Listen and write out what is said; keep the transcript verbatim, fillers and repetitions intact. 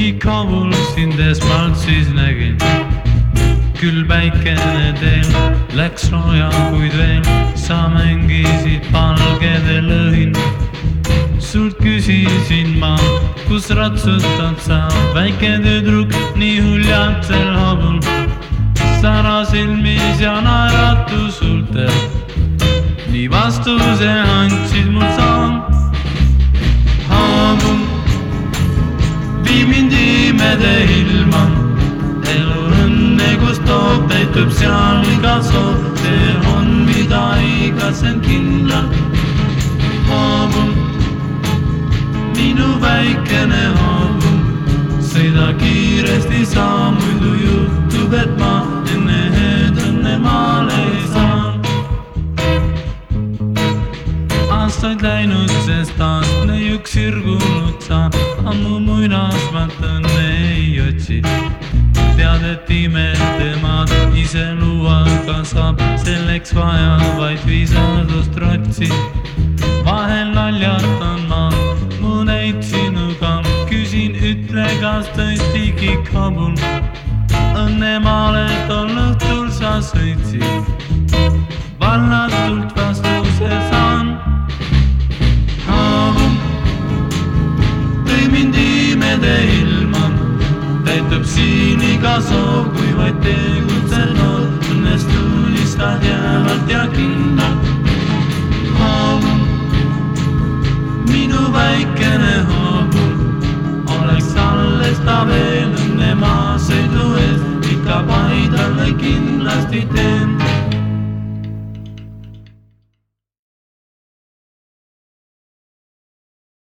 Kabul sind esmalt siis nägin. Küll päikene teel läks rooja, kuid veel sa mängisid palgede lõhin. Sult küsisin ma, kus ratsutad sa, väike tüdruk nii huljatel hobul. Sära silmis ja naeratu sultel, nii vastuse andsid mul saam. Hobul, vii mind imede ilma, elu õnne, kus toob peitub seal iga soov. See on mida igasen kindlalt. Hobul, minu väikene hobul, sõida kiiresti saa, muidu juhtub, et ma enne ööd õnne maale ei saa. Aastaid läinud, sest aastne üks sirgunud sa, ammu muinasmat õnne ei otsi. Tead, et imetemaad ise luua kasvab, selleks vaja vaid viisadust rotsi. Vahel naljatan ma mu neid sinuga, küsin, ütle, kas tõestigi Kabul õnne maale tol õhtul sa sõitsid. Vallatult vastuse saan. Kabul, tõi mind imede ilma, täitub siin iga soov, kui vaid tegutsed nood, õnnest unistad jäävalt ja kindlalt. Kabul, minu väikene hobul, oleks alles ta veel õnne maa sõidu eest, ikka paidale kindlasti tee.